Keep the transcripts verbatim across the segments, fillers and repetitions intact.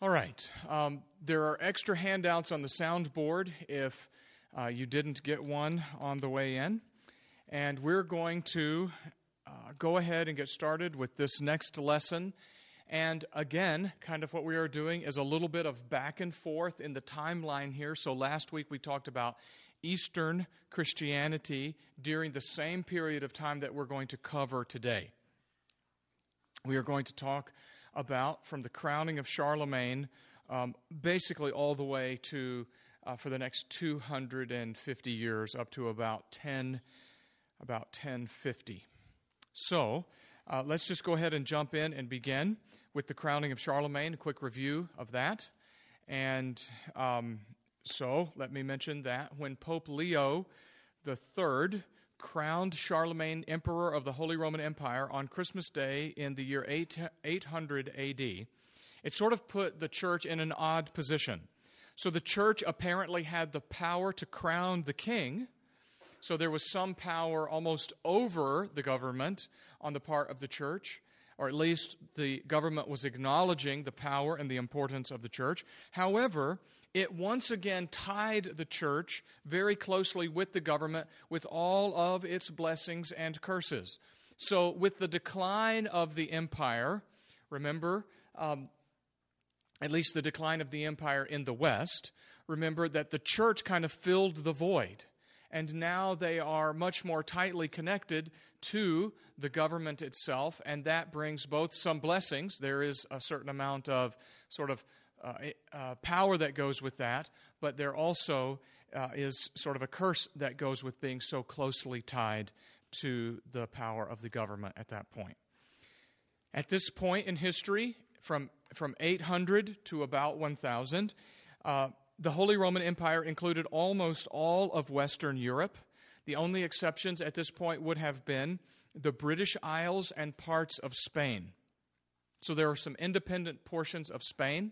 All right. Um, there are extra handouts on the soundboard if uh, you didn't get one on the way in. And we're going to uh, go ahead and get started with this next lesson. And again, kind of what we are doing is a little bit of back and forth in the timeline here. So last week we talked about Eastern Christianity during the same period of time that we're going to cover today. We are going to talk about from the crowning of Charlemagne, um, basically all the way to, uh, for the next two hundred fifty years, up to about ten, about ten fifty. So, uh, let's just go ahead and jump in and begin with the crowning of Charlemagne, a quick review of that. And um, so, let me mention that when Pope Leo the Third crowned Charlemagne Emperor of the Holy Roman Empire on Christmas Day in the year eight hundred A D, it sort of put the church in an odd position. So the church apparently had the power to crown the king, so there was some power almost over the government on the part of the church, or at least the government was acknowledging the power and the importance of the church. However, it once again tied the church very closely with the government with all of its blessings and curses. So with the decline of the empire, remember, um, at least the decline of the empire in the West, remember that the church kind of filled the void. And now they are much more tightly connected to the government itself, and that brings both some blessings. There is a certain amount of sort of Uh, uh, power that goes with that, but there also uh, is sort of a curse that goes with being so closely tied to the power of the government at that point. At this point in history, from, from eight hundred to about one thousand, uh, the Holy Roman Empire included almost all of Western Europe. The only exceptions at this point would have been the British Isles and parts of Spain. So there are some independent portions of Spain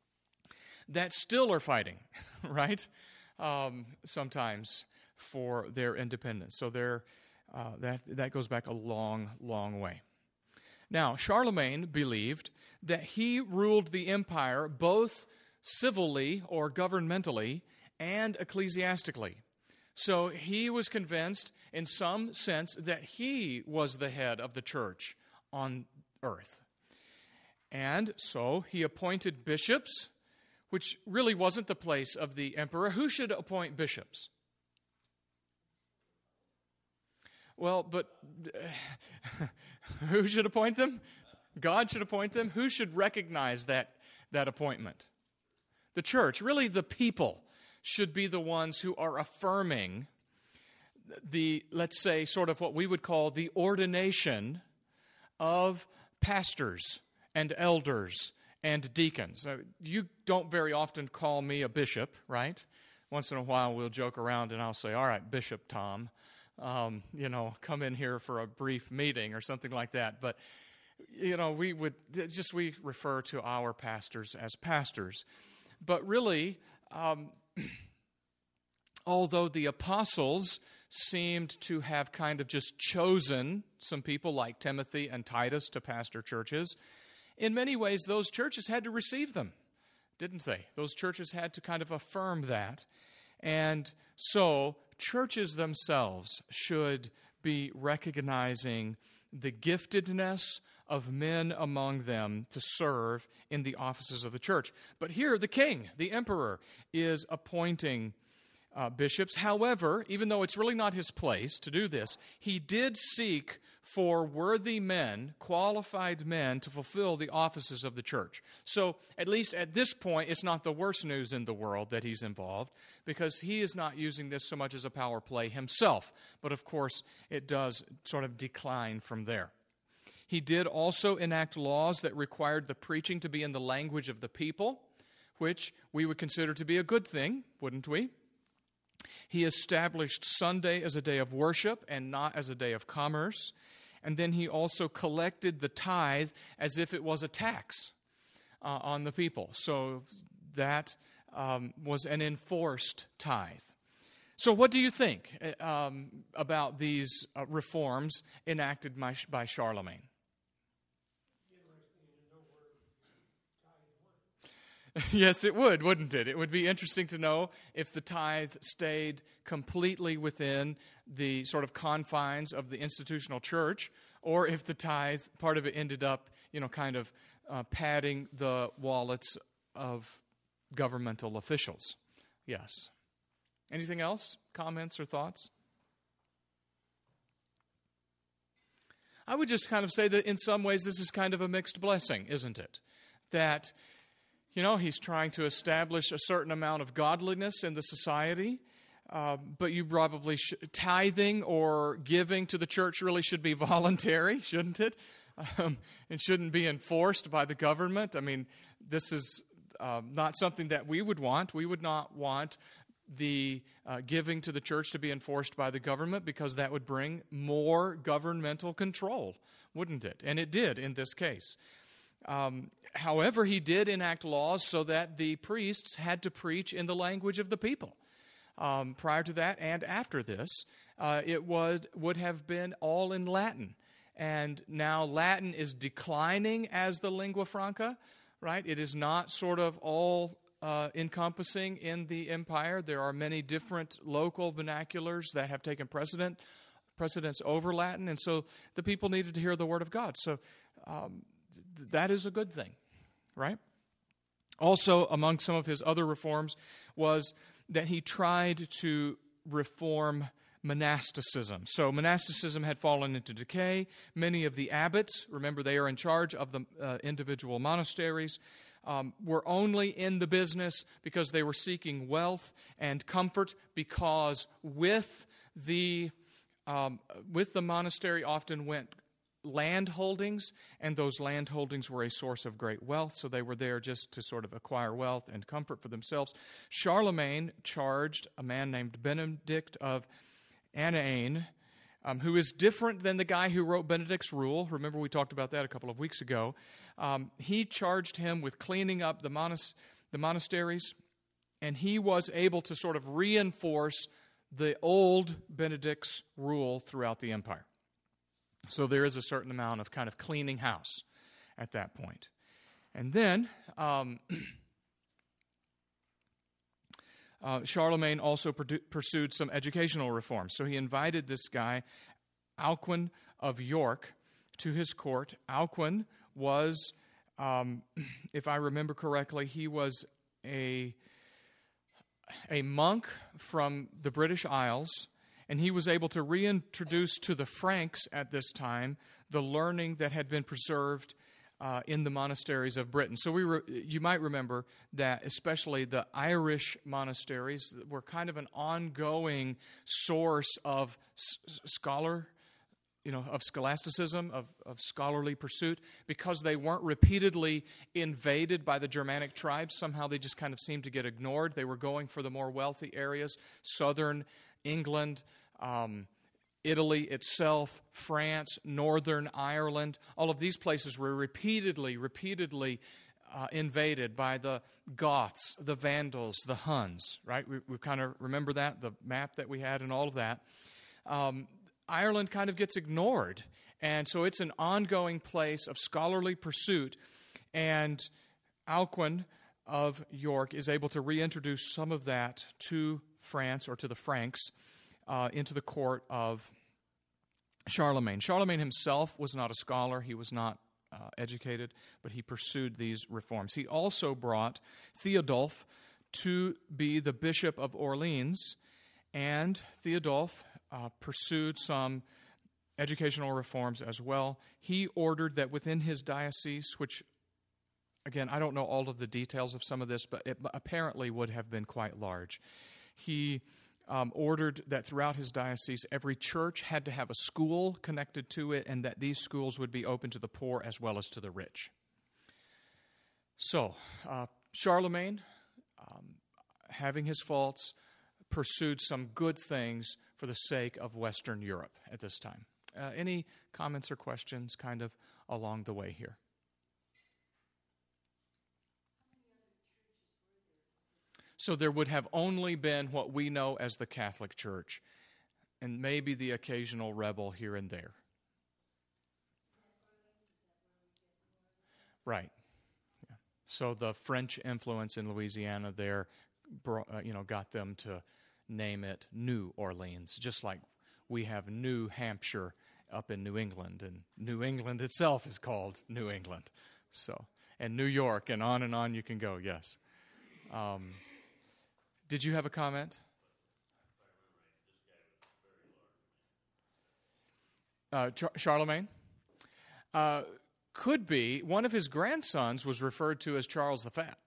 that still are fighting, right, um, sometimes for their independence. So they're, uh, that, that goes back a long, long way. Now, Charlemagne believed that he ruled the empire both civilly or governmentally and ecclesiastically. So he was convinced in some sense that he was the head of the church on earth. And so he appointed bishops, which really wasn't the place of the emperor. Who should appoint bishops? Well, but uh, who should appoint them? God should appoint them. Who should recognize that, that appointment? The church, really the people, should be the ones who are affirming the, let's say, sort of what we would call the ordination of pastors and elders and deacons. Uh, you don't very often call me a bishop, right? Once in a while we'll joke around and I'll say, all right, Bishop Tom, um, you know, come in here for a brief meeting or something like that. But, you know, we would just, we refer to our pastors as pastors. But really, um, although the apostles seemed to have kind of just chosen some people like Timothy and Titus to pastor churches, in many ways, those churches had to receive them, didn't they? Those churches had to kind of affirm that. And so churches themselves should be recognizing the giftedness of men among them to serve in the offices of the church. But here, the king, the emperor, is appointing uh, bishops. However, even though it's really not his place to do this, he did seek for worthy men, qualified men, to fulfill the offices of the church. So, at least at this point, it's not the worst news in the world that he's involved, because he is not using this so much as a power play himself. But of course, it does sort of decline from there. He did also enact laws that required the preaching to be in the language of the people, which we would consider to be a good thing, wouldn't we? He established Sunday as a day of worship and not as a day of commerce. And then he also collected the tithe as if it was a tax uh, on the people. So that um, was an enforced tithe. So what do you think um, about these uh, reforms enacted by, by Charlemagne? Yes, it would, wouldn't it? It would be interesting to know if the tithe stayed completely within the sort of confines of the institutional church, or if the tithe, part of it ended up, you know, kind of uh, padding the wallets of governmental officials. Yes. Anything else? Comments or thoughts? I would just kind of say that in some ways this is kind of a mixed blessing, isn't it? That, you know, he's trying to establish a certain amount of godliness in the society, uh, but you probably sh- tithing or giving to the church really should be voluntary, shouldn't it? Um, it shouldn't be enforced by the government. I mean, this is uh, not something that we would want. We would not want the uh, giving to the church to be enforced by the government, because that would bring more governmental control, wouldn't it? And it did in this case. Um, however, he did enact laws so that the priests had to preach in the language of the people. Um, prior to that and after this, uh, it would, would have been all in Latin. And now Latin is declining as the lingua franca, right? It is not sort of all Uh, encompassing in the empire. There are many different local vernaculars that have taken precedent, precedence over Latin, and so the people needed to hear the word of God. So um, th- that is a good thing, right? Also, among some of his other reforms was that he tried to reform monasticism. So monasticism had fallen into decay. Many of the abbots, remember they are in charge of the uh, individual monasteries, Um, were only in the business because they were seeking wealth and comfort, because with the um, with the monastery often went land holdings, and those land holdings were a source of great wealth, so they were there just to sort of acquire wealth and comfort for themselves. Charlemagne charged a man named Benedict of Anaane, um, who is different than the guy who wrote Benedict's Rule. Remember, we talked about that a couple of weeks ago. Um, he charged him with cleaning up the, monas- the monasteries, and he was able to sort of reinforce the old Benedict's rule throughout the empire. So there is a certain amount of kind of cleaning house at that point. And then um, uh, Charlemagne also purdu- pursued some educational reforms. So he invited this guy, Alcuin of York, to his court. Alcuin was, um, if I remember correctly, he was a, a monk from the British Isles, and he was able to reintroduce to the Franks at this time the learning that had been preserved uh, in the monasteries of Britain. So we re- you might remember that especially the Irish monasteries were kind of an ongoing source of s- scholar you know, of scholasticism, of, of scholarly pursuit, because they weren't repeatedly invaded by the Germanic tribes. Somehow they just kind of seemed to get ignored. They were going for the more wealthy areas, southern England, um, Italy itself, France, northern Ireland. All of these places were repeatedly, repeatedly uh, invaded by the Goths, the Vandals, the Huns, right? We, we kind of remember that, the map that we had and all of that. Um, Ireland kind of gets ignored, and so it's an ongoing place of scholarly pursuit, and Alcuin of York is able to reintroduce some of that to France, or to the Franks, uh, into the court of Charlemagne. Charlemagne himself was not a scholar, he was not uh, educated, but he pursued these reforms. He also brought Theodulf to be the Bishop of Orleans, and Theodulf Uh, pursued some educational reforms as well. He ordered that within his diocese, which, again, I don't know all of the details of some of this, but it apparently would have been quite large. He um, ordered that throughout his diocese, every church had to have a school connected to it, and that these schools would be open to the poor as well as to the rich. So, uh, Charlemagne, um, having his faults, pursued some good things for the sake of Western Europe at this time. Uh, any comments or questions kind of along the way here? So there would have only been what we know as the Catholic Church, and maybe the occasional rebel here and there. Right. Yeah. So the French influence in Louisiana there, bro- uh, you know, got them to name it New Orleans, just like we have New Hampshire up in New England, and New England itself is called New England. So, and New York, and on and on you can go, yes. Um, did you have a comment? Uh, Char- Charlemagne? Uh, could be. One of his grandsons was referred to as Charles the Fat.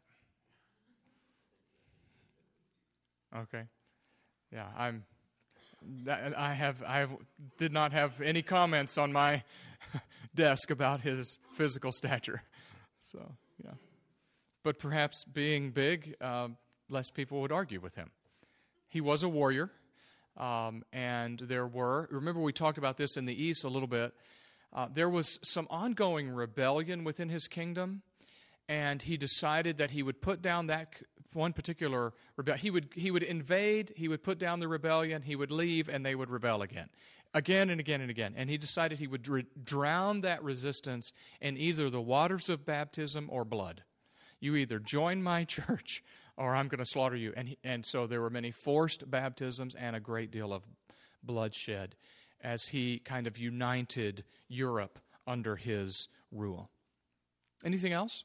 Okay. Yeah, I'm. I have. I have, did not have any comments on my desk about his physical stature. So yeah, but perhaps being big, uh, less people would argue with him. He was a warrior, um, and there were. Remember, we talked about this in the East a little bit. Uh, there was some ongoing rebellion within his kingdom, and he decided that he would put down that one particular rebellion. He would he would invade, he would put down the rebellion, he would leave, and they would rebel again. Again and again and again. And he decided he would dr- drown that resistance in either the waters of baptism or blood. You either join my church or I'm going to slaughter you. And, he, and so there were many forced baptisms and a great deal of bloodshed as he kind of united Europe under his rule. Anything else?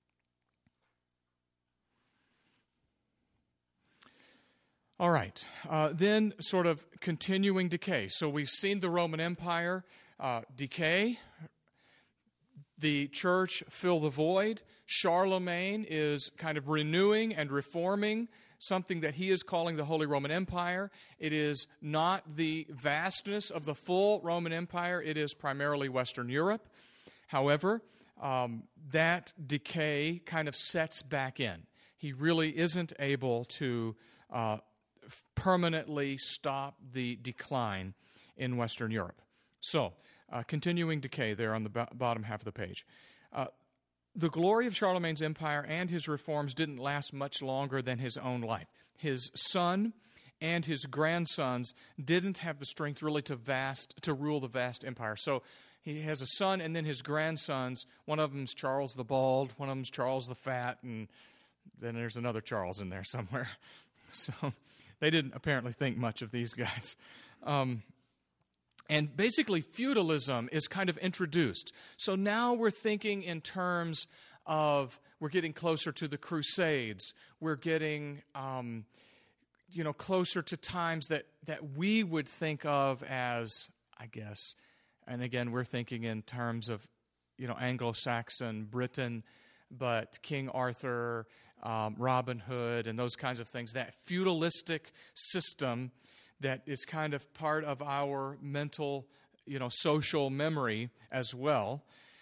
All right. Uh, then sort of continuing decay. So we've seen the Roman Empire uh, decay. The church fill the void. Charlemagne is kind of renewing and reforming something that he is calling the Holy Roman Empire. It is not the vastness of the full Roman Empire. It is primarily Western Europe. However, um, that decay kind of sets back in. He really isn't able to uh, permanently stop the decline in Western Europe. So, uh, continuing decay there on the b- bottom half of the page. Uh, the glory of Charlemagne's empire and his reforms didn't last much longer than his own life. His son and his grandsons didn't have the strength really to vast to rule the vast empire. So he has a son and then his grandsons. One of them's Charles the Bald, one of them's Charles the Fat, and then there's another Charles in there somewhere. So they didn't apparently think much of these guys. Um, and basically feudalism is kind of introduced. So now we're thinking in terms of, we're getting closer to the Crusades. We're getting, um, you know, closer to times that, that we would think of as, I guess, and again, we're thinking in terms of, you know, Anglo-Saxon Britain, but King Arthur, um, Robin Hood, and those kinds of things, that feudalistic system that is kind of part of our mental, you know, social memory as well.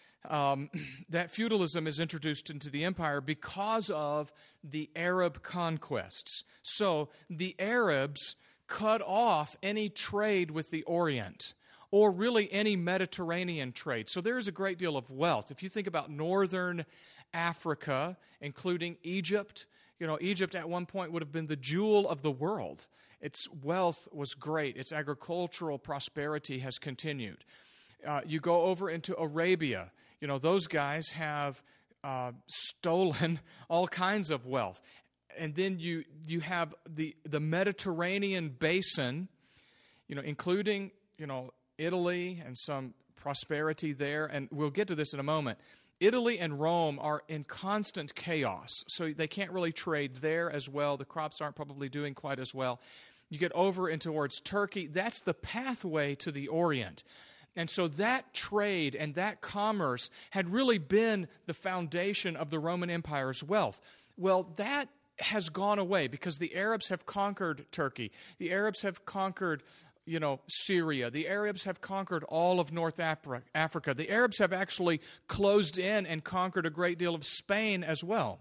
Um, that feudalism is introduced into the empire because of the Arab conquests. So the Arabs cut off any trade with the Orient, or really any Mediterranean trade. So there is a great deal of wealth. If you think about northern Africa, including Egypt, you know, Egypt at one point would have been the jewel of the world. Its wealth was great. Its agricultural prosperity has continued. Uh, you go over into Arabia. You know, those guys have uh, stolen all kinds of wealth. And then you you have the, the Mediterranean basin, you know, including, you know, Italy and some prosperity there. And we'll get to this in a moment. Italy and Rome are in constant chaos, so they can't really trade there as well. The crops aren't probably doing quite as well. You get over into towards Turkey. That's the pathway to the Orient. And so that trade and that commerce had really been the foundation of the Roman Empire's wealth. Well, that has gone away because the Arabs have conquered Turkey. The Arabs have conquered, you know, Syria. The Arabs have conquered all of North Africa. The Arabs have actually closed in and conquered a great deal of Spain as well.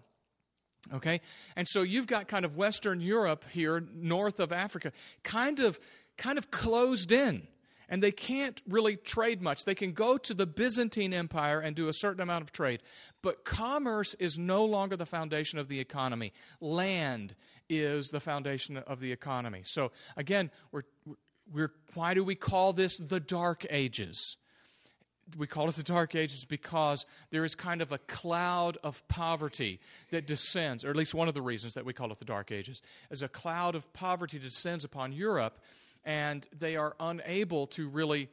Okay? And so you've got kind of Western Europe here, north of Africa, kind of kind of closed in. And they can't really trade much. They can go to the Byzantine Empire and do a certain amount of trade. But commerce is no longer the foundation of the economy. Land is the foundation of the economy. So again, we're We're, why do we call this the Dark Ages? we call it the Dark Ages because there is kind of a cloud of poverty that descends, or at least one of the reasons that we call it the Dark Ages, is a cloud of poverty descends upon Europe, and they are unable to really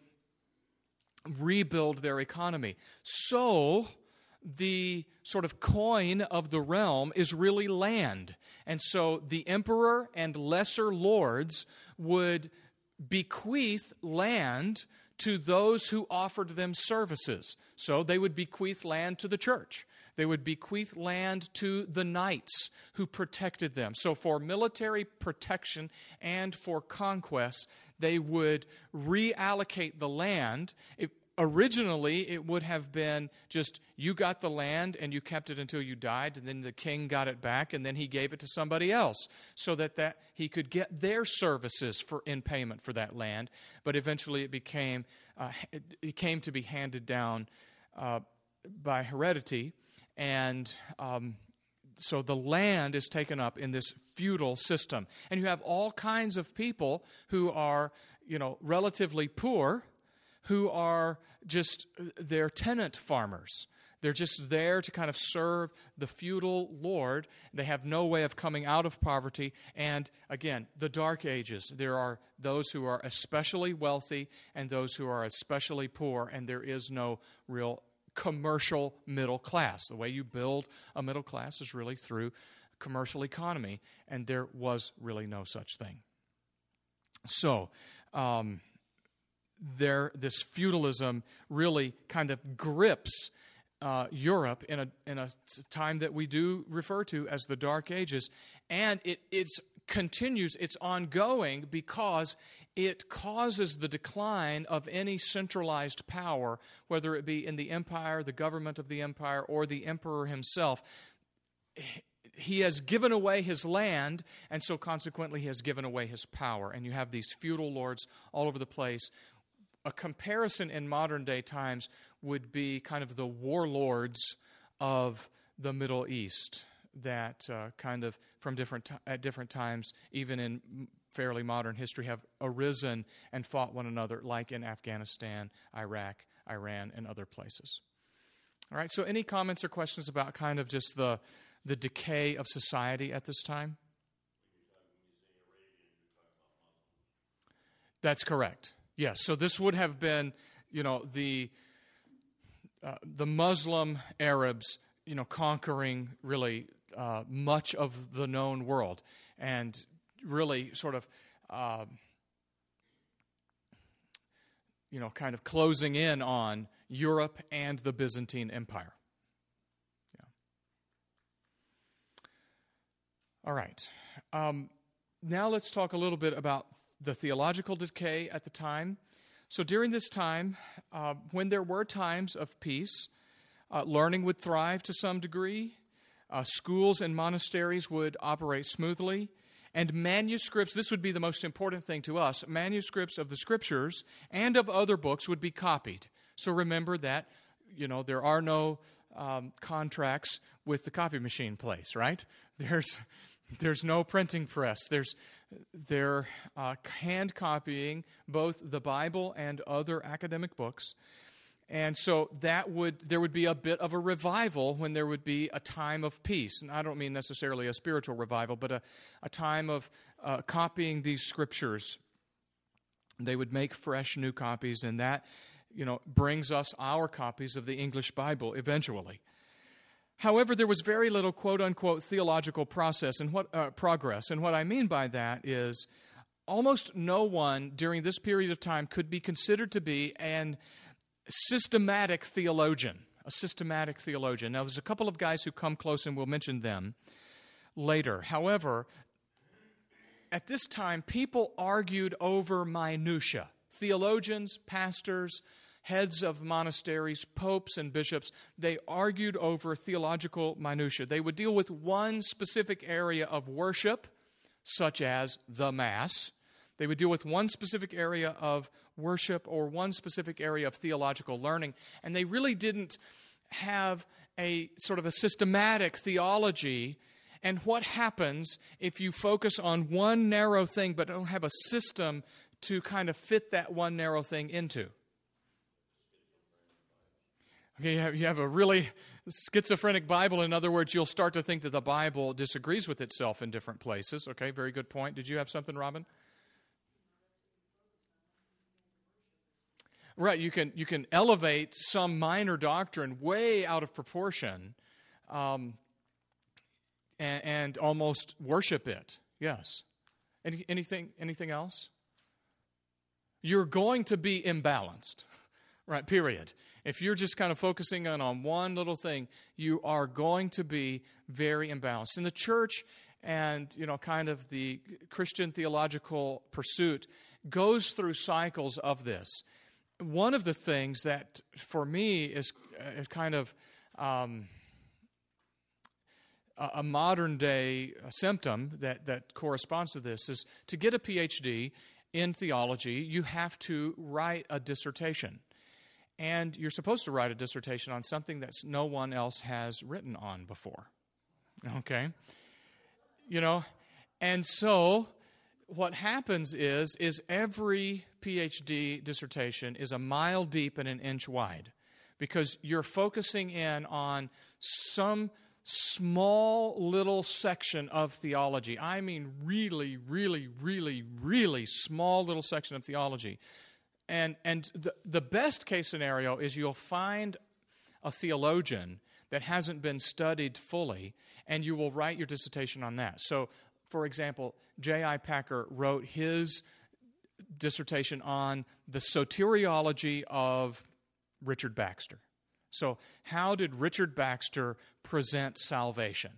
rebuild their economy. So the sort of coin of the realm is really land. And so the emperor and lesser lords would bequeath land to those who offered them services. So they would bequeath land to the church. They would bequeath land to the knights who protected them. So for military protection and for conquest, they would reallocate the land. It, originally, it would have been just you got the land and you kept it until you died, and then the king got it back, and then he gave it to somebody else so that, that he could get their services for in payment for that land. But eventually it became uh, it, it came to be handed down uh, by heredity, and um, so the land is taken up in this feudal system. And you have all kinds of people who are, you know, relatively poor, who are just, they're tenant farmers. They're just there to kind of serve the feudal lord. They have no way of coming out of poverty. And again, the Dark Ages, there are those who are especially wealthy and those who are especially poor, and there is no real commercial middle class. The way you build a middle class is really through commercial economy, and there was really no such thing. So, um, there, this feudalism really kind of grips uh, Europe in a in a time that we do refer to as the Dark Ages, and it it's continues, it's ongoing because it causes the decline of any centralized power, whether it be in the empire, the government of the empire, or the emperor himself. He has given away his land, and so consequently he has given away his power. And you have these feudal lords all over the place. A comparison in modern day times would be kind of the warlords of the Middle East that uh, kind of from different t- at different times, even in fairly modern history, have arisen and fought one another, like in Afghanistan, Iraq, Iran, and other places. All right, so any comments or questions about kind of just the the decay of society at this time? That's correct. Yes, so this would have been, you know, the uh, the Muslim Arabs, you know, conquering really uh, much of the known world, and really sort of, uh, you know, kind of closing in on Europe and the Byzantine Empire. Yeah. All right. Um, now let's talk a little bit about the theological decay at the time. So during this time, uh, when there were times of peace, uh, learning would thrive to some degree, uh, schools and monasteries would operate smoothly, and manuscripts, this would be the most important thing to us, manuscripts of the Scriptures and of other books would be copied. So remember that, you know, there are no um, contracts with the copy machine place, right? There's there's no printing press. There's they're uh, hand copying both the Bible and other academic books. And so that would there would be a bit of a revival when there would be a time of peace. And I don't mean necessarily a spiritual revival, but a, a time of uh, copying these scriptures. They would make fresh new copies, and that, you know, brings us our copies of the English Bible eventually. However, there was very little quote-unquote theological process and what uh, progress. And what I mean by that is almost no one during this period of time could be considered to be an systematic theologian, a systematic theologian. Now, there's a couple of guys who come close, and we'll mention them later. However, at this time, people argued over minutia. Theologians, pastors, heads of monasteries, popes, and bishops, they argued over theological minutia. They would deal with one specific area of worship, such as the Mass. They would deal with one specific area of worship or one specific area of theological learning, and they really didn't have a sort of a systematic theology. And what happens if you focus on one narrow thing but don't have a system to kind of fit that one narrow thing into? Okay, you have, you have a really schizophrenic Bible. In other words, you'll start to think that the Bible disagrees with itself in different places. Okay, very good point. Did you have something, Robin? Right, you can you can elevate some minor doctrine way out of proportion, um, and, and almost worship it. Yes. Any, anything anything else? You're going to be imbalanced, right? Period. If you're just kind of focusing on, on one little thing, you are going to be very imbalanced. In the church, and you know, kind of the Christian theological pursuit goes through cycles of this. One of the things that, for me, is is kind of um, a, a modern-day symptom that, that corresponds to this is to get a P H D in theology, you have to write a dissertation. And you're supposed to write a dissertation on something that no one else has written on before. Okay? You know, and so what happens is, is every P H D dissertation is a mile deep and an inch wide, because you're focusing in on some small little section of theology. I mean really, really, really, really small little section of theology. And and the, the best case scenario is you'll find a theologian that hasn't been studied fully, and you will write your dissertation on that. So, for example, J I Packer wrote his dissertation on the soteriology of Richard Baxter. So, how did Richard Baxter present salvation?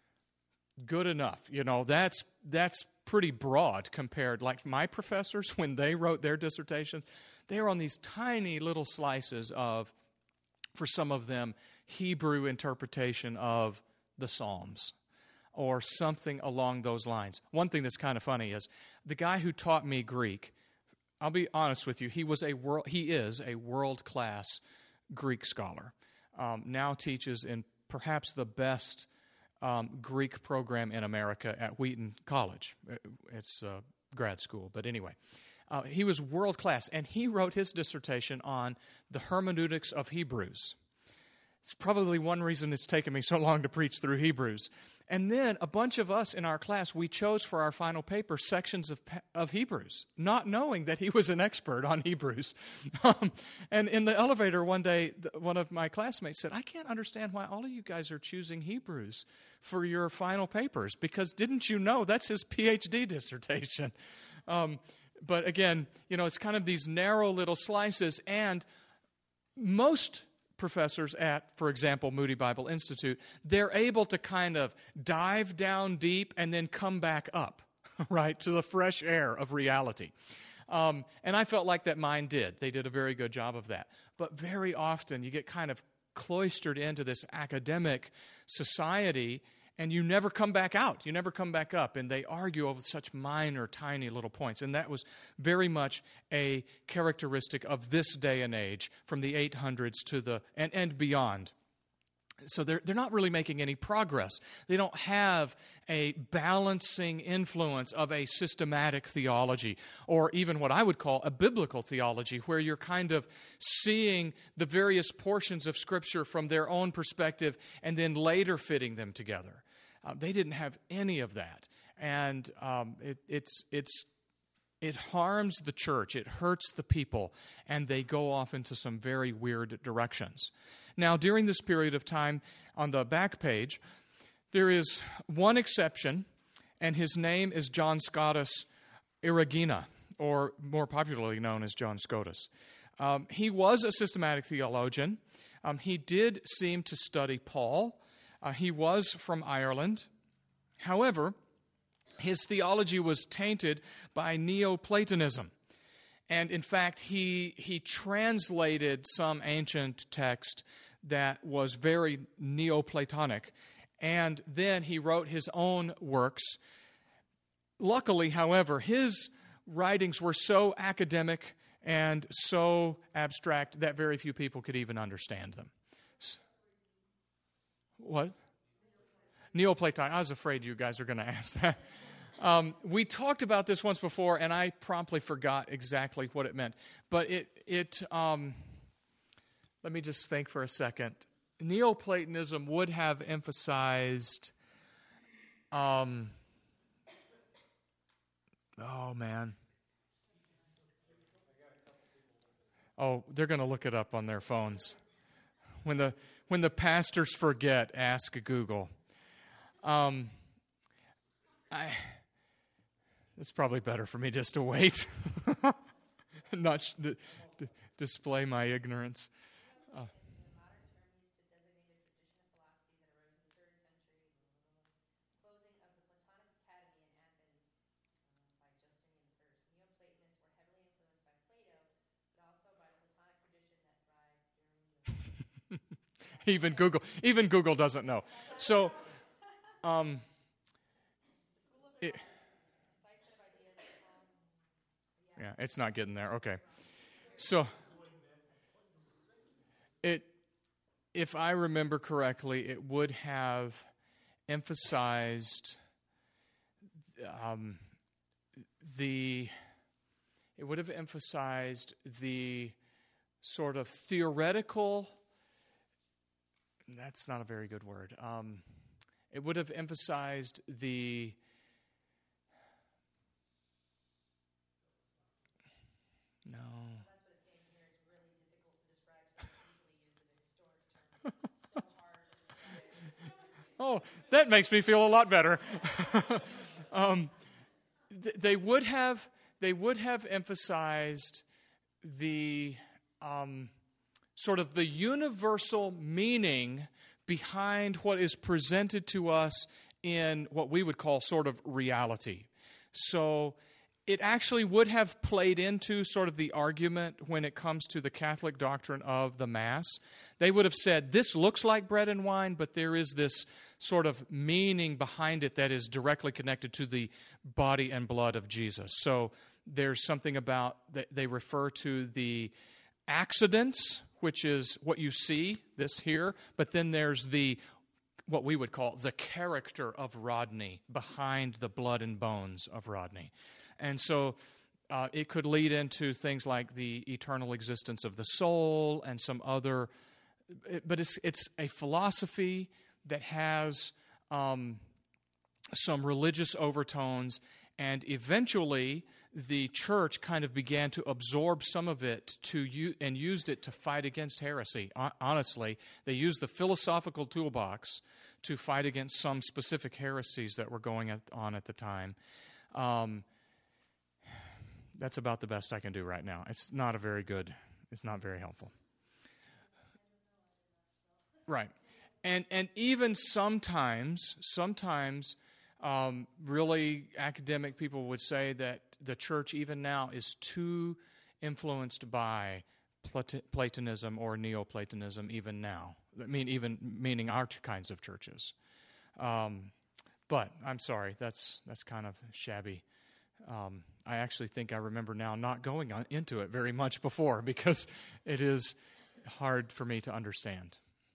Good enough. You know, that's that's pretty broad compared. Like my professors, when they wrote their dissertations, they were on these tiny little slices of, for some of them, Hebrew interpretation of the Psalms, or something along those lines. One thing that's kind of funny is the guy who taught me Greek, I'll be honest with you, he was a world, he is a world-class Greek scholar. Um, now teaches in perhaps the best um, Greek program in America at Wheaton College. It's a grad school, but anyway. Uh, he was world-class, and he wrote his dissertation on the hermeneutics of Hebrews. It's probably one reason it's taken me so long to preach through Hebrews. And then a bunch of us in our class, we chose for our final paper sections of of Hebrews, not knowing that he was an expert on Hebrews. Um, and in the elevator one day, one of my classmates said, I can't understand why all of you guys are choosing Hebrews for your final papers, because didn't you know that's his P H D dissertation? Um, but again, you know, it's kind of these narrow little slices, and most professors at, for example, Moody Bible Institute, they're able to kind of dive down deep and then come back up, right, to the fresh air of reality. Um, and I felt like that mine did. They did a very good job of that. But very often you get kind of cloistered into this academic society, and you never come back out. You never come back up. And they argue over such minor, tiny little points. And that was very much a characteristic of this day and age, from the eight hundreds to the and, and beyond. So they're, they're not really making any progress. They don't have a balancing influence of a systematic theology, or even what I would call a biblical theology, where you're kind of seeing the various portions of Scripture from their own perspective and then later fitting them together. Uh, they didn't have any of that. And um, it, it's it's it harms the church. It hurts the people, and they go off into some very weird directions. Now, during this period of time, on the back page, there is one exception, and his name is John Scotus Erigena, or more popularly known as John Scotus. Um, he was a systematic theologian. Um, he did seem to study Paul. Uh, he was from Ireland. However, his theology was tainted by Neoplatonism. And in fact, he he translated some ancient text that was very Neoplatonic, and then he wrote his own works. Luckily, however, his writings were so academic and so abstract that very few people could even understand them. What? Neoplatonic. I was afraid you guys were going to ask that. Um, we talked about this once before, and I promptly forgot exactly what it meant. But it, it, um, let me just think for a second. Neoplatonism would have emphasized, um, oh man. Oh, they're going to look it up on their phones. When the when the pastors forget, ask Google. Um, I. It's probably better for me just to wait, not sh- d- d- display my ignorance. Uh, even Google, even Google doesn't know. So, um, it, yeah, it's not getting there. Okay, so it, if I remember correctly, it would have emphasized um, the. It would have emphasized the sort of theoretical. That's not a very good word. Um, it would have emphasized the no. That's what it's saying here. It's really difficult to describe, so it's usually used as a historic term. It's so hard. Oh, that makes me feel a lot better. um, th- they would have they would have emphasized the um, sort of the universal meaning behind what is presented to us in what we would call sort of reality. So it actually would have played into sort of the argument when it comes to the Catholic doctrine of the Mass. They would have said, this looks like bread and wine, but there is this sort of meaning behind it that is directly connected to the body and blood of Jesus. So there's something about, that they refer to the accidents, which is what you see, this here, but then there's the, what we would call the character of Rodney behind the blood and bones of Rodney. And so uh, it could lead into things like the eternal existence of the soul and some other, but it's it's a philosophy that has um, some religious overtones, and eventually the church kind of began to absorb some of it to u- and used it to fight against heresy. Honestly, they used the philosophical toolbox to fight against some specific heresies that were going at, on at the time. Um, that's about the best I can do right now. It's not a very good, it's not very helpful. Right. And and even sometimes, sometimes um, really academic people would say that the church even now is too influenced by Plat- Platonism or Neoplatonism even now. I mean, even meaning our kinds of churches. Um, but I'm sorry, that's that's kind of shabby. Um, I actually think I remember now not going on into it very much before because it is hard for me to understand.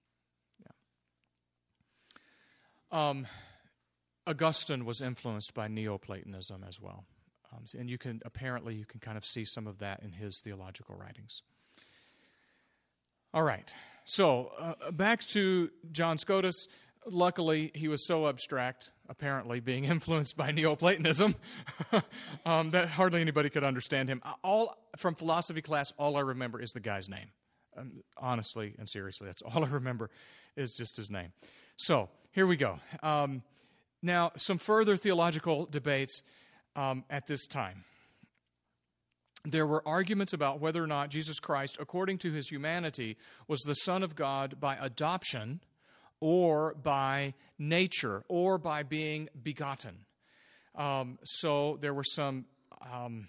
Yeah. Um, Augustine was influenced by Neoplatonism as well. Um, and you can, apparently, you can kind of see some of that in his theological writings. All right. So, uh, back to John Scotus. Luckily, he was so abstract, apparently, being influenced by Neoplatonism, um, that hardly anybody could understand him. All from philosophy class, all I remember is the guy's name. Um, honestly and seriously, that's all I remember is just his name. So, here we go. Um, now, some further theological debates um, at this time. There were arguments about whether or not Jesus Christ, according to his humanity, was the Son of God by adoption or by nature or by being begotten. Um, so there were some, um,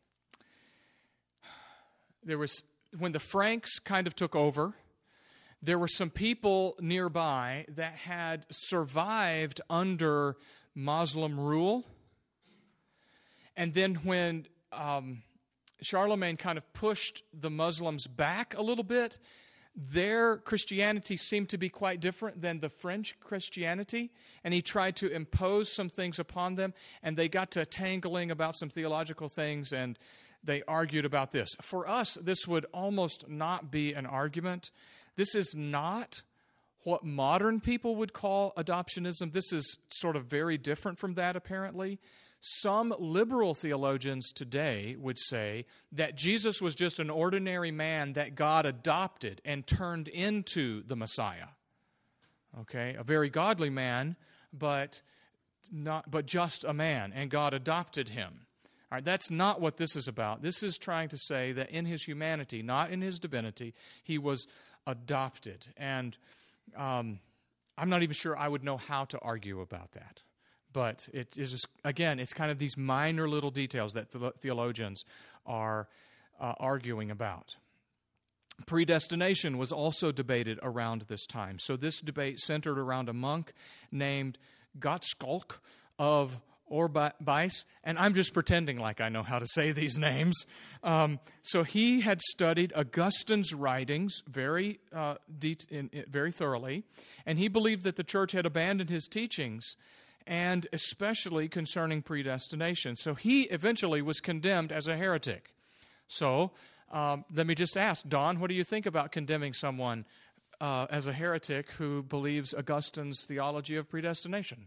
there was, when the Franks kind of took over, there were some people nearby that had survived under Muslim rule. And then when um, Charlemagne kind of pushed the Muslims back a little bit, their Christianity seemed to be quite different than the French Christianity, and he tried to impose some things upon them, and they got to tangling about some theological things, and they argued about this. For us, this would almost not be an argument. This is not what modern people would call adoptionism. This is sort of very different from that, apparently. Some liberal theologians today would say that Jesus was just an ordinary man that God adopted and turned into the Messiah. Okay, a very godly man, but not but just a man, and God adopted him. All right, that's not what this is about. This is trying to say that in his humanity, not in his divinity, he was adopted. And um, I'm not even sure I would know how to argue about that. But it is, just, again, it's kind of these minor little details that the theologians are uh, arguing about. Predestination was also debated around this time. So this debate centered around a monk named Gottschalk of Orbeis, and I'm just pretending like I know how to say these names. Um, so he had studied Augustine's writings very, uh, de- in, in, very thoroughly, and he believed that the church had abandoned his teachings, and especially concerning predestination. So he eventually was condemned as a heretic. So um, let me just ask, Don, what do you think about condemning someone uh, as a heretic who believes Augustine's theology of predestination?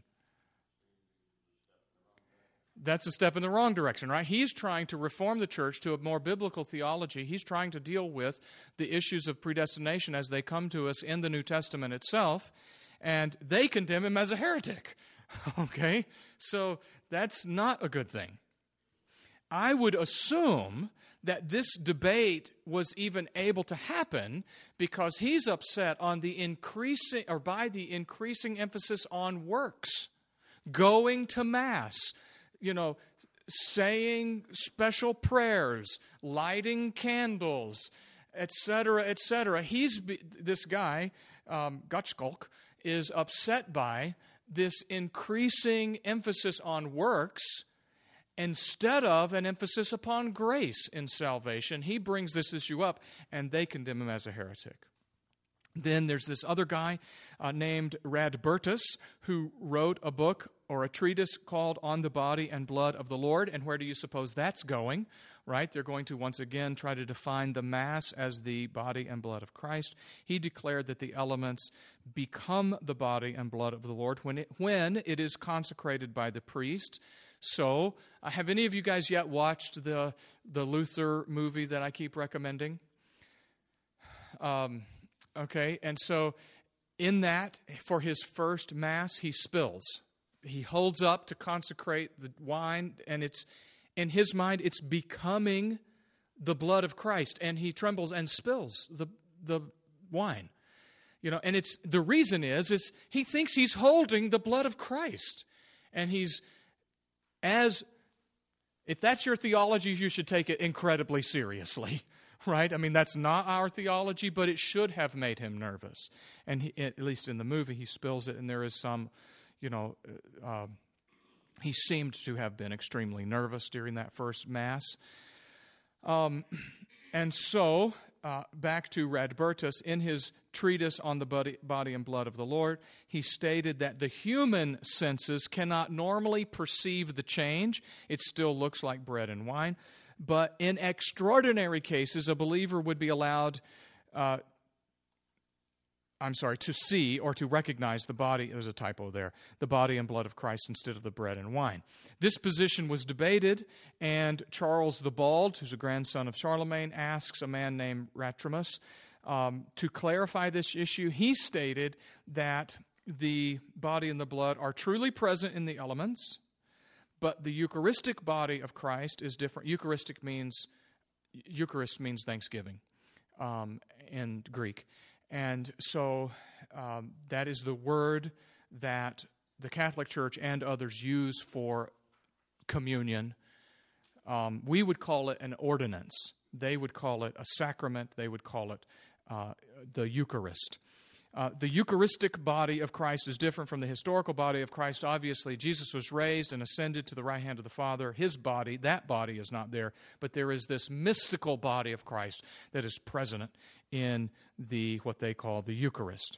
That's a step in the wrong direction, right? He's trying to reform the church to a more biblical theology. He's trying to deal with the issues of predestination as they come to us in the New Testament itself, and they condemn him as a heretic. Okay? So that's not a good thing. I would assume that this debate was even able to happen because he's upset on the increasing, or by the increasing emphasis on works, going to Mass, you know, saying special prayers, lighting candles, et cetera, et cetera. He's, this guy, um, Gottschalk, is upset by this increasing emphasis on works instead of an emphasis upon grace in salvation. He brings this issue up, and they condemn him as a heretic. Then there's this other guy uh, named Radbertus who wrote a book or a treatise called On the Body and Blood of the Lord. And where do you suppose that's going? Right? They're going to once again try to define the Mass as the body and blood of Christ. He declared that the elements become the body and blood of the Lord when it, when it is consecrated by the priest. So, uh, have any of you guys yet watched the, the Luther movie that I keep recommending? Um, okay, and so in that, for his first Mass, he spills. He holds up to consecrate the wine, and it's, in his mind, it's becoming the blood of Christ, and he trembles and spills the the wine. You know, and it's the reason is is he thinks he's holding the blood of Christ, and he's as if that's your theology, you should take it incredibly seriously, right? I mean, that's not our theology, but it should have made him nervous. And he, at least in the movie, he spills it, and there is some, you know. Uh, He seemed to have been extremely nervous during that first Mass. Um, and so, uh, back to Radbertus, in his treatise on the body, body and blood of the Lord, he stated that the human senses cannot normally perceive the change. It still looks like bread and wine. But in extraordinary cases, a believer would be allowed uh, I'm sorry, to see or to recognize the body, there's a typo there, the body and blood of Christ instead of the bread and wine. This position was debated, and Charles the Bald, who's a grandson of Charlemagne, asks a man named Ratrimus um, to clarify this issue. He stated that the body and the blood are truly present in the elements, but the Eucharistic body of Christ is different. Eucharistic means, Eucharist means thanksgiving um, in Greek. And so um, that is the word that the Catholic Church and others use for communion. Um, we would call it an ordinance. They would call it a sacrament. They would call it uh, the Eucharist. Uh, the Eucharistic body of Christ is different from the historical body of Christ. Obviously, Jesus was raised and ascended to the right hand of the Father. His body, that body is not there, but there is this mystical body of Christ that is present in the what they call the Eucharist.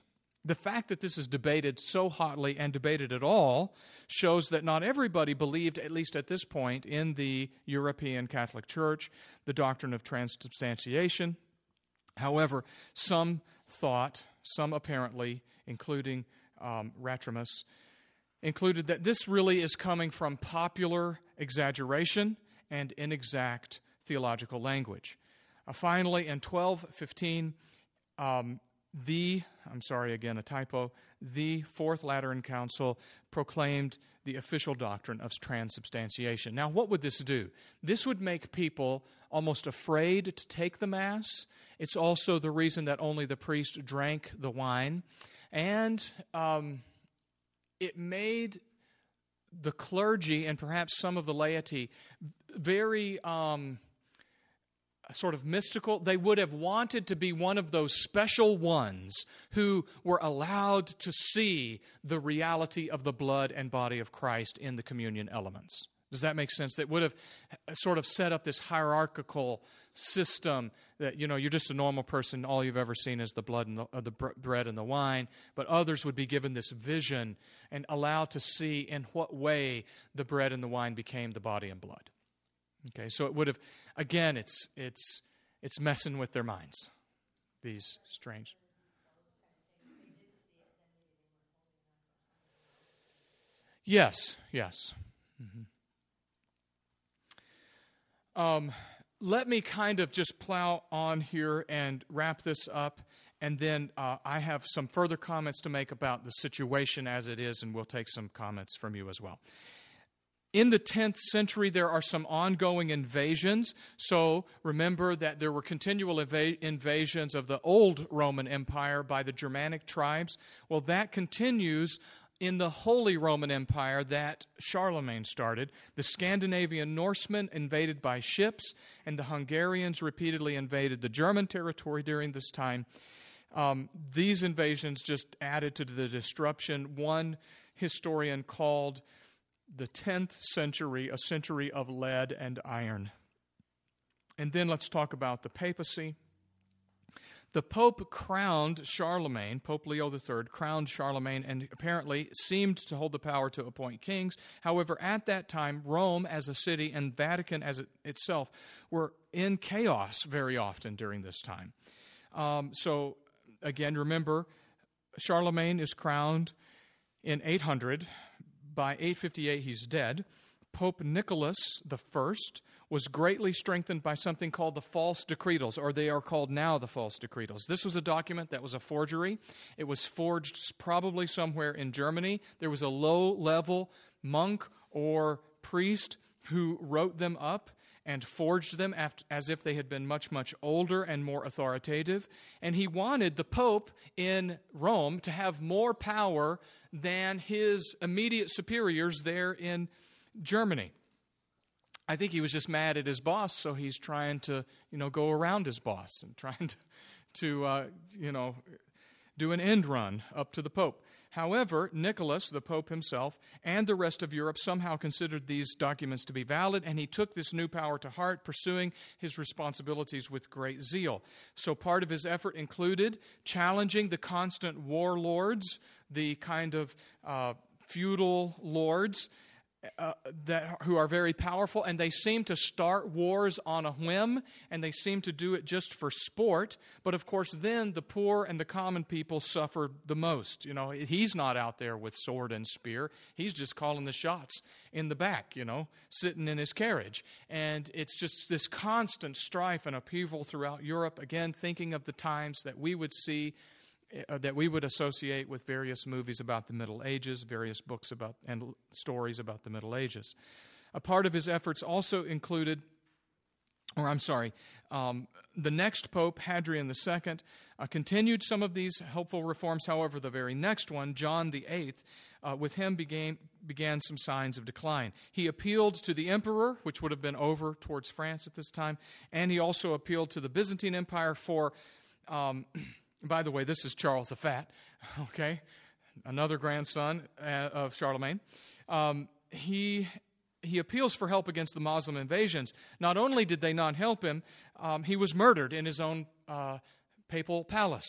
The fact that this is debated so hotly and debated at all shows that not everybody believed, at least at this point, in the European Catholic Church, the doctrine of transubstantiation. However, some thought, some apparently, including um, Ratrimus, included that this really is coming from popular exaggeration and inexact theological language. Uh, finally, in twelve fifteen, um, the, I'm sorry again, a typo, the Fourth Lateran Council proclaimed the official doctrine of transubstantiation. Now, what would this do? This would make people almost afraid to take the Mass. It's also the reason that only the priest drank the wine. And um, it made the clergy and perhaps some of the laity very um, sort of mystical. They would have wanted to be one of those special ones who were allowed to see the reality of the blood and body of Christ in the communion elements. Does that make sense? That would have sort of set up this hierarchical system that, you know, you're just a normal person. All you've ever seen is the blood and the, uh, the br- bread and the wine. But others would be given this vision and allowed to see in what way the bread and the wine became the body and blood. Okay, so it would have, again, it's it's it's messing with their minds, these strange. Yes, yes. Mm-hmm. Um, let me kind of just plow on here and wrap this up, and then uh, I have some further comments to make about the situation as it is, and we'll take some comments from you as well. In the tenth century, there are some ongoing invasions. So remember that there were continual inv- invasions of the old Roman Empire by the Germanic tribes. Well, that continues in the Holy Roman Empire that Charlemagne started. The Scandinavian Norsemen invaded by ships, and the Hungarians repeatedly invaded the German territory during this time. Um, these invasions just added to the disruption. One historian called the tenth century a century of lead and iron. And then let's talk about the papacy. The Pope crowned Charlemagne, Pope Leo the Third, crowned Charlemagne and apparently seemed to hold the power to appoint kings. However, at that time, Rome as a city and Vatican as it itself were in chaos very often during this time. Um, so, again, remember, Charlemagne is crowned in eight hundred. By eight fifty-eight, he's dead. Pope Nicholas the First was greatly strengthened by something called the False Decretals, or they are called now the False Decretals. This was a document that was a forgery. It was forged probably somewhere in Germany. There was a low-level monk or priest who wrote them up and forged them as if they had been much, much older and more authoritative. And he wanted the Pope in Rome to have more power than his immediate superiors there in Germany. I think he was just mad at his boss, so he's trying to, you know, go around his boss and trying to, to uh, you know, do an end run up to the Pope. However, Nicholas, the Pope himself, and the rest of Europe somehow considered these documents to be valid, and he took this new power to heart, pursuing his responsibilities with great zeal. So part of his effort included challenging the constant warlords, the kind of uh, feudal lords, Uh, that who are very powerful, and they seem to start wars on a whim, and they seem to do it just for sport. But of course, then the poor and the common people suffer the most. You know, he's not out there with sword and spear. He's just calling the shots in the back, you know, sitting in his carriage. And it's just this constant strife and upheaval throughout Europe. Again, thinking of the times that we would see Uh, that we would associate with various movies about the Middle Ages, various books about and stories about the Middle Ages. A part of his efforts also included, or I'm sorry, um, the next Pope, Hadrian the Second, uh, continued some of these helpful reforms. However, the very next one, John the Eighth, uh, with him began, began some signs of decline. He appealed to the emperor, which would have been over towards France at this time, and he also appealed to the Byzantine Empire for... Um, By the way, this is Charles the Fat, okay, another grandson uh, of Charlemagne. Um, he he appeals for help against the Muslim invasions. Not only did they not help him, um, he was murdered in his own uh, papal palace.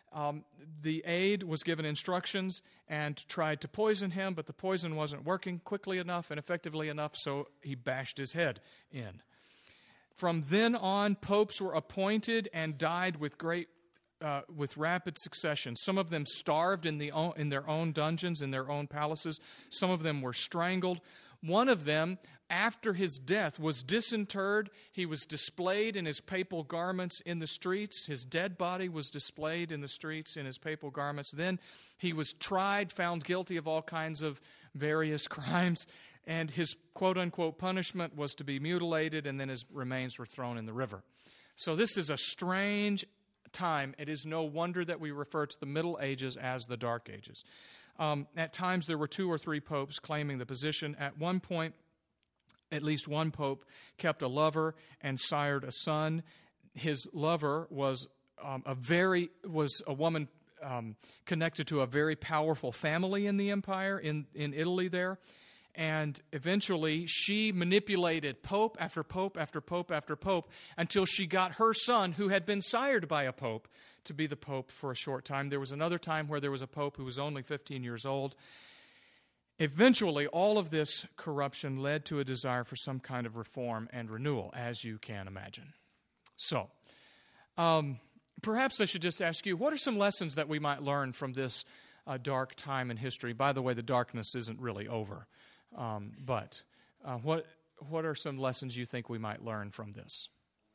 Um, the aide was given instructions and tried to poison him, but the poison wasn't working quickly enough and effectively enough, so he bashed his head in. From then on, popes were appointed and died with great, uh, with rapid succession. Some of them starved in the own, in their own dungeons, in their own palaces. Some of them were strangled. One of them, after his death, was disinterred. He was displayed in his papal garments in the streets. His dead body was displayed in the streets in his papal garments. Then he was tried, found guilty of all kinds of various crimes, and his quote-unquote punishment was to be mutilated, and then his remains were thrown in the river. So this is a strange time. It is no wonder that we refer to the Middle Ages as the Dark Ages. Um, at times, there were two or three popes claiming the position. At one point, at least one pope kept a lover and sired a son. His lover was um, a very was a woman um, connected to a very powerful family in the empire in in Italy there, and eventually she manipulated pope after pope after pope after pope until she got her son, who had been sired by a pope, to be the pope for a short time. There was another time where there was a pope who was only fifteen years old. Eventually, all of this corruption led to a desire for some kind of reform and renewal, as you can imagine. So, um, perhaps I should just ask you, what are some lessons that we might learn from this uh, dark time in history? By the way, the darkness isn't really over. Um, but uh, what what are some lessons you think we might learn from this?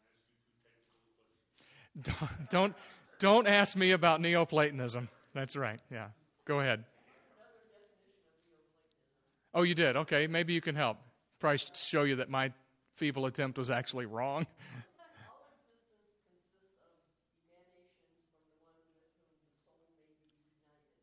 Don't... don't Don't ask me about Neoplatonism. That's right, yeah. Go ahead. Oh, you did? Okay, maybe you can help. Probably show you that my feeble attempt was actually wrong. All existence consists of emanations from the one with whom the soul may be united.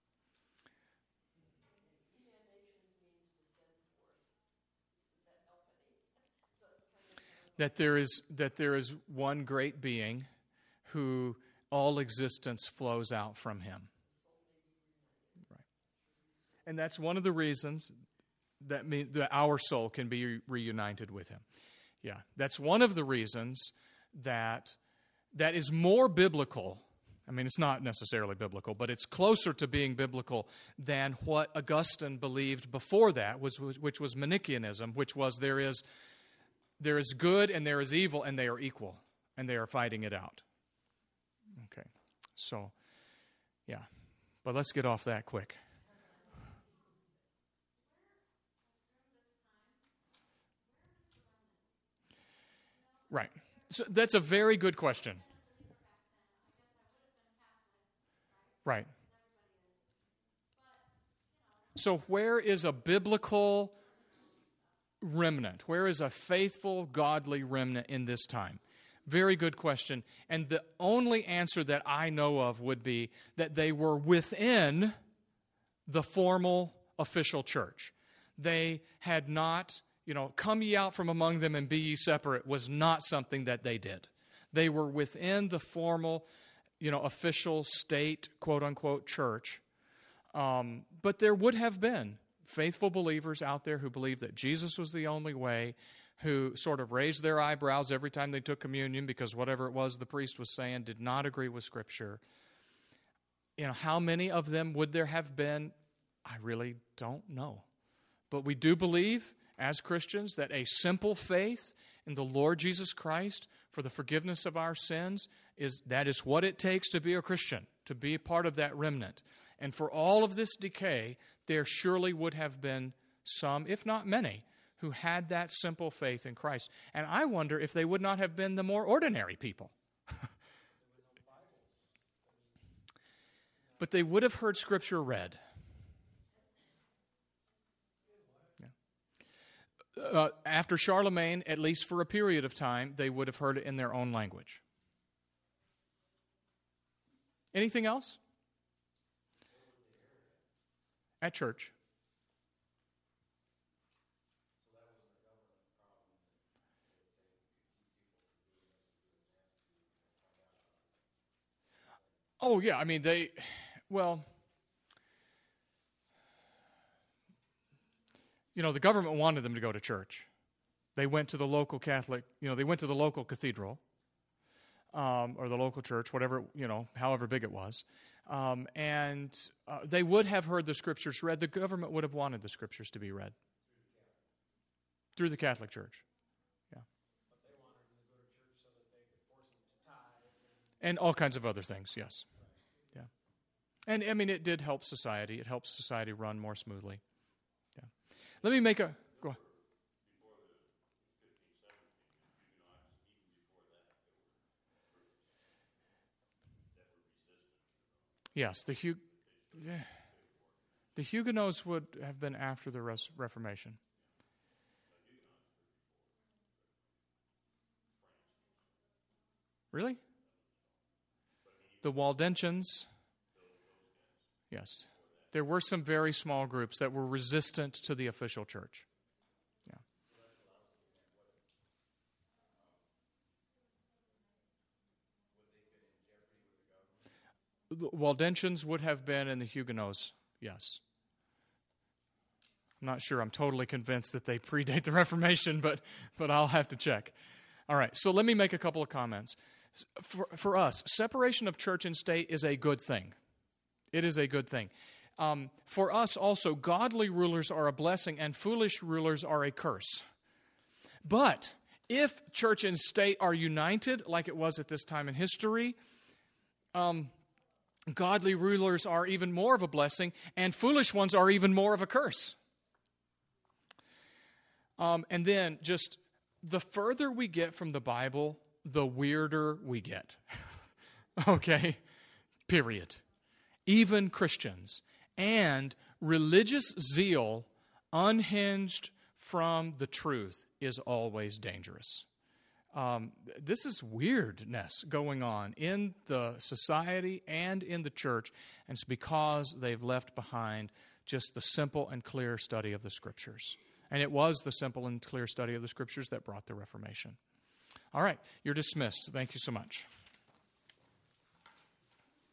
And emanations means to send forth. Does that help any? So it kind of That there is that there is one great being who all existence flows out from him. Right. And that's one of the reasons that, mean, that our soul can be reunited with him. Yeah, that's one of the reasons that that is more biblical. I mean, it's not necessarily biblical, but it's closer to being biblical than what Augustine believed before that, was, which was Manichaeanism, which was there is there is good and there is evil, and they are equal, and they are fighting it out. Okay, so, yeah, but let's get off that quick. Right. So that's a very good question. Right. So where is a biblical remnant? Where is a faithful, godly remnant in this time? Very good question. And the only answer that I know of would be that they were within the formal official church. They had not, you know, come ye out from among them and be ye separate was not something that they did. They were within the formal, you know, official state, quote-unquote, church. Um, but there would have been faithful believers out there who believed that Jesus was the only way, who sort of raised their eyebrows every time they took communion because whatever it was the priest was saying did not agree with Scripture. You know, how many of them would there have been? I really don't know. But we do believe, as Christians, that a simple faith in the Lord Jesus Christ for the forgiveness of our sins, is that is what it takes to be a Christian, to be a part of that remnant. And for all of this decay, there surely would have been some, if not many, who had that simple faith in Christ. And I wonder if they would not have been the more ordinary people. But they would have heard Scripture read. Yeah. Uh, after Charlemagne, at least for a period of time, they would have heard it in their own language. Anything else? At church. Oh, yeah, I mean, they, well, you know, the government wanted them to go to church. They went to the local Catholic, you know, they went to the local cathedral. um, or the local church, whatever, you know, however big it was. Um, and uh, they would have heard the Scriptures read. The government would have wanted the Scriptures to be read. Through the Catholic Church. Yeah. But they wanted them to go to church so that they could force them to tithe. And all kinds of other things, yes. Yeah. And, I mean, it did help society. It helps society run more smoothly. Yeah. Let me make a... Go on. Yes, the Hug- the Huguenots would have been after the Res- Reformation. Really? The Waldensians? Yes. There were some very small groups that were resistant to the official church. Yeah. The Waldensians would have been, and the Huguenots, yes. I'm not sure I'm totally convinced that they predate the Reformation, but, but I'll have to check. All right, so let me make a couple of comments. For, for us, separation of church and state is a good thing. It is a good thing. Um, for us also, godly rulers are a blessing and foolish rulers are a curse. But if church and state are united, like it was at this time in history, um, godly rulers are even more of a blessing and foolish ones are even more of a curse. Um, and then just the further we get from the Bible, the weirder we get. Okay? Period. Even Christians. And religious zeal unhinged from the truth is always dangerous. Um, this is weirdness going on in the society and in the church, and it's because they've left behind just the simple and clear study of the Scriptures. And it was the simple and clear study of the Scriptures that brought the Reformation. All right, you're dismissed. Thank you so much.